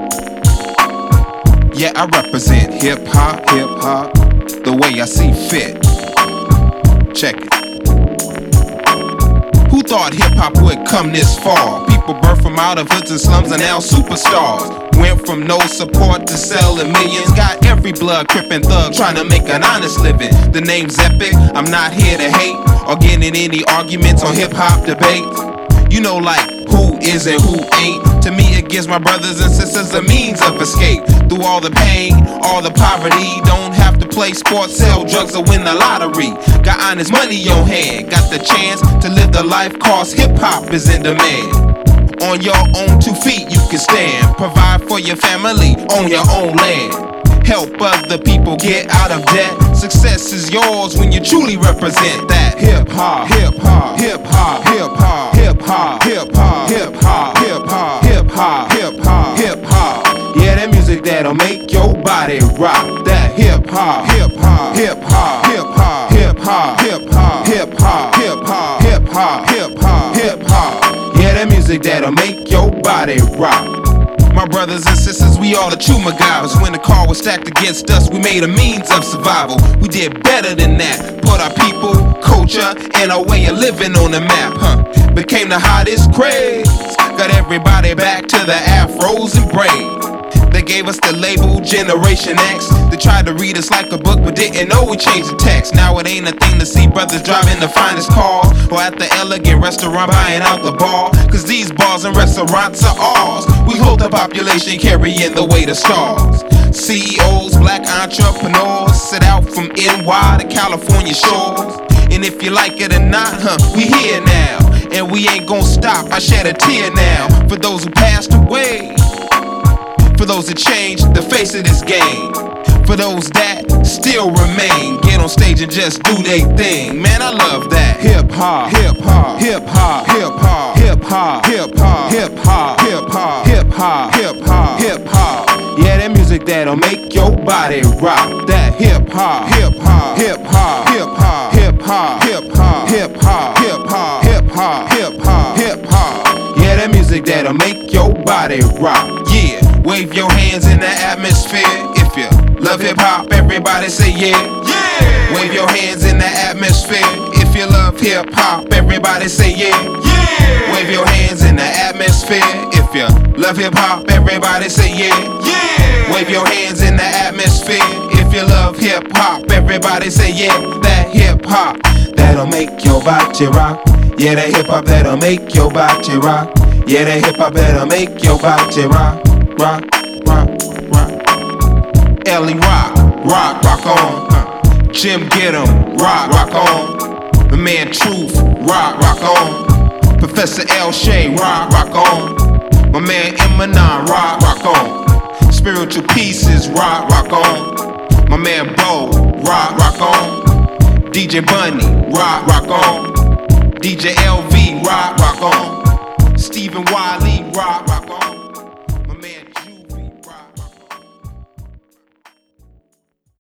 Yeah, I represent hip hop, the way I see fit. Check it. Who thought hip hop would come this far? People birthed from out of hoods and slums are now superstars. Went from no support to selling millions. Got every blood, crip and thug trying to make an honest living. The name's epic, I'm not here to hate or get in any arguments on hip hop debate. You know, like who is and who ain't. To me it gives my brothers and sisters a means of escape. Through all the pain, all the poverty. Don't have to play sports, sell drugs or win the lottery. Got honest money on hand, got the chance to live the life cause hip hop is in demand. On your own 2 feet you can stand. Provide for your family on your own land. Help other people get out of debt. Success is yours when you truly represent that. Hip hop, hip hop, hip hop, hip hop, hip hop, hip hop, hip hop, hip hop, hip hop, hip hop, hip hop. Yeah, that music that'll make your body rock. That hip hop, hip hop, hip hop, hip hop, hip hop, hip hop, hip hop, hip hop, hip hop, hip hop, hip hop. Yeah, that music that'll make your body rock. My brothers and sisters, we all the true MacGyvers. When the car was stacked against us, we made a means of survival. We did better than that. Put our people, culture, and our way of living on the map, Became the hottest craze. Got everybody back to the afros and braids. They gave us the label Generation X. They tried to read us like a book but didn't know we changed the text. Now it ain't a thing to see brothers driving the finest cars or at the elegant restaurant buying out the bar. Cause these bars and restaurants are ours. We hold the population carrying the weight of stars. CEOs, black entrepreneurs set out from NY to California shores. And if you like it or not, we here now. And we ain't gon' stop, I shed a tear now. For those who passed away, for those that changed the face of this game, for those that still remain. Get on stage and just do they thing. Man, I love that. Hip hop, hip hop, hip hop, hip hop, hip hop, hip hop, hip hop, hip hop, hip hop, hip hop, hip hop. Yeah, that music that'll make your body rock. That hip hop, hip hop, hip hop, hip hop, hip hop, hip hop, hip hop, hip hop, hip hop, hip hop, hip hop. Yeah, that music that'll make your body rock. Yeah. Wave your hands in the atmosphere if you love hip hop. Everybody say yeah. Yeah. Wave your hands in the atmosphere if you love hip hop. Everybody say yeah. Yeah. Wave your hands in the atmosphere if you love hip hop. Everybody say yeah. Yeah. Wave your hands in the atmosphere if you love hip hop. Everybody say yeah. That hip hop that'll make your body rock. Yeah, that hip hop that'll make your body rock. Yeah, that hip hop that'll make your body rock. Rock, rock, rock. Ellie rock, rock, rock on. Jim get 'em, rock, rock on. The man Truth, rock, rock on. Professor L. Shay, rock, rock on. My man Eminem, rock, rock on. Spiritual Pieces, rock, rock on. My man Bo, rock, rock on. DJ Bunny, rock, rock on. DJ LV, rock, rock on. Stephen Wiley, rock, rock on.